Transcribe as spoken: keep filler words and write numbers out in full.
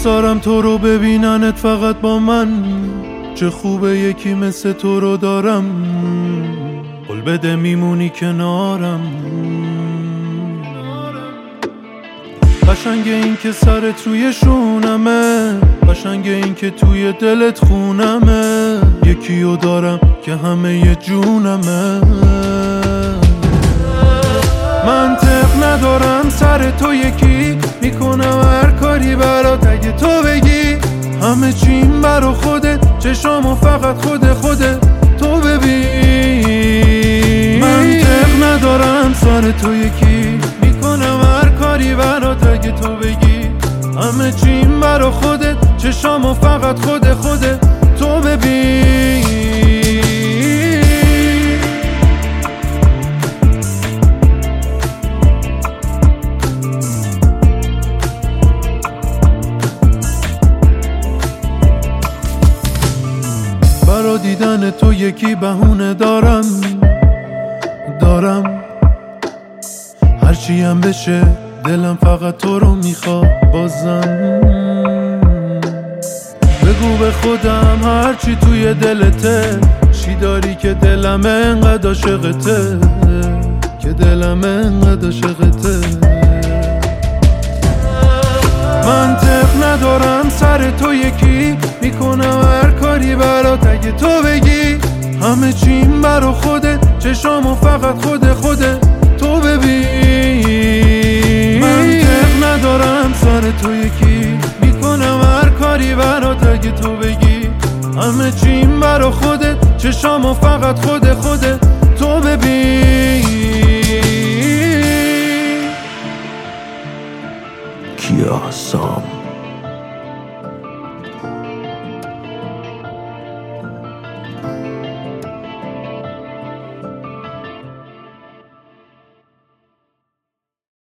دوست دارم تو رو ببیننت فقط با من، چه خوبه یکی مثل تو رو دارم، قول بده میمونی کنارم. قشنگ این که سرت روی شونمه، قشنگ این که توی دلت خونمه، یکیو دارم که همه ی جونمه. منطق ندارم سر تو یکی، میکنم هر کاری برات اگه تو بگی. همه چیم برا خودت، چشامو فقط خود خودت تو ببین. منطق ندارم سر تو یکی، میکنم هر کاری برات اگه تو بگی. همه چیم برا خودت، چشامو فقط خود خودت تو ببین. برا دیدن تو یکی بهونه دارم دارم هرچی هم بشه دلم فقط تو رو میخواد بازم. بگو به خودم هرچی توی دلته، چی داری که دلم انقدر عاشقته، که دلم انقدر عاشقته. منطق ندارم سر تو یکی، میکنم هر کاری برات اگه تو بگی. همه چیم برا خودت، چشامو فقط خود خودت تو ببین. منطق ندارم سر تو یکی، میکنم هر کاری برات اگه تو بگی. همه چیم برا خودت، چشامو فقط خود خودت تو ببین. کیا سام